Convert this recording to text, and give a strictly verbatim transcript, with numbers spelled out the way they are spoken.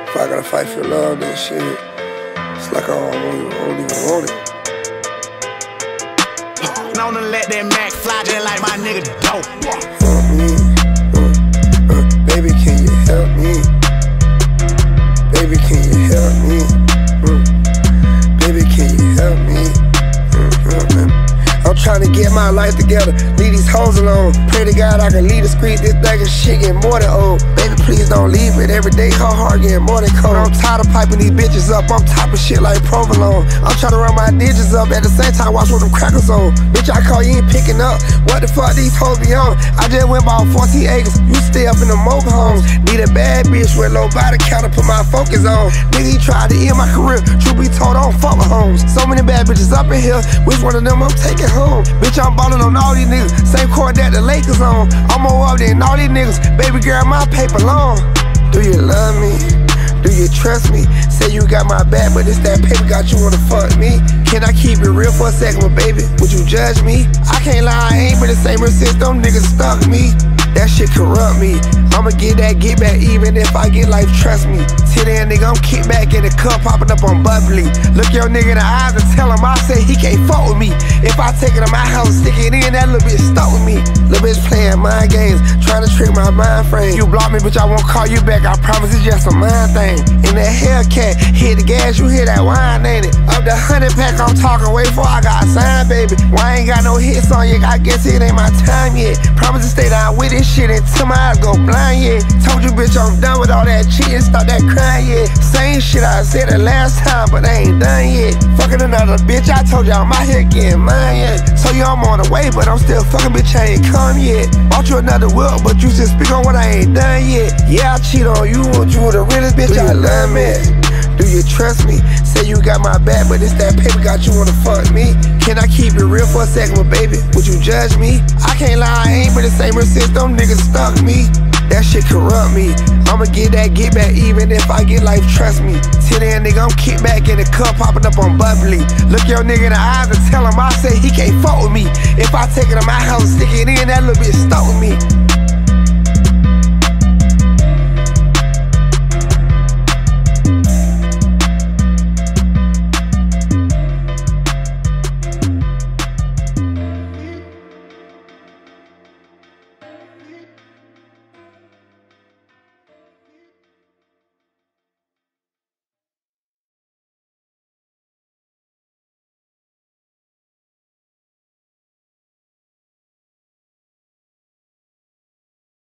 If I gotta fight for love, then shit, it's like I don't even, I don't even want it. Known to let that Mac fly just like my nigga dope. Help me, uh, uh, baby, can you help me? Baby, can you help me? Uh, baby, can you help me? Uh, uh, uh. I'm trying to get my life together, leave these hoes alone. Pray to God I can leave the street, this bag of shit getting more than old. Baby, please don't leave it, every day her heart getting more than cold. I'm tired of piping these bitches up, I'm typing shit like provolone. I'm trying to run my digits up, at the same time watch what them crackers on. Bitch, I call you ain't picking up, what the fuck these hoes be on? I just went bought fourteen acres, you stay up in the mobile homes. Need a bad bitch with low body count to put my focus on. Nigga, he tried to end my career, truth be told, I don't fuck with homes. So many bad bitches up in here, which one of them I'm taking home? Bitch, I'm ballin' on all these niggas, same court that the Lakers on. I'm more up than all these niggas, baby girl, my paper long. Do you love me? Do you trust me? Say you got my back, but it's that paper got you wanna fuck me. Can I keep it real for a second, but baby, would you judge me? I can't lie, I ain't been the same since them niggas stuck me. That shit corrupt me. I'ma get that get back even if I get life, trust me. Till then, nigga, I'm kick back in the cup, popping up on bubbly. Look your nigga in the eyes and tell him I say he can't fuck with me. If I take it to my house, stick it in, that little bitch stuck with me. Little bitch playing mind games, trying to trick my mind frame. You block me, bitch, I won't call you back, I promise it's just a mind thing. In that Hellcat, hit the gas, you hear that wine, ain't it? Up the hundred pack, I'm talking way before I got signed, baby. Why I ain't got no hits on you, I guess it ain't my time yet. Promise to stay down with it. Shit until my eyes go blind, yeah. Told you, bitch, I'm done with all that cheating, stop that crying, yeah. Same shit I said the last time, but I ain't done yet. Fucking another bitch, I told you I'm out here getting mine, yeah. So you I'm on the way, but I'm still fucking, bitch, I ain't come yet. Bought you another whip, but you just speak on what I ain't done yet. Yeah, I cheat on you, want you the realest bitch, I love me. Do you trust me? Say you got my back, but it's that paper got you wanna fuck me. Can I keep it real for a second, but baby, would you judge me? I can't lie, I ain't been the same since them niggas stuck me. That shit corrupt me. I'ma get that get back even if I get life, trust me. Till then, nigga, I'm kick back in the cup, popping up on bubbly. Look your nigga in the eyes and tell him I say he can't fuck with me. If I take it to my house, stick it in, that little bitch stuck with me.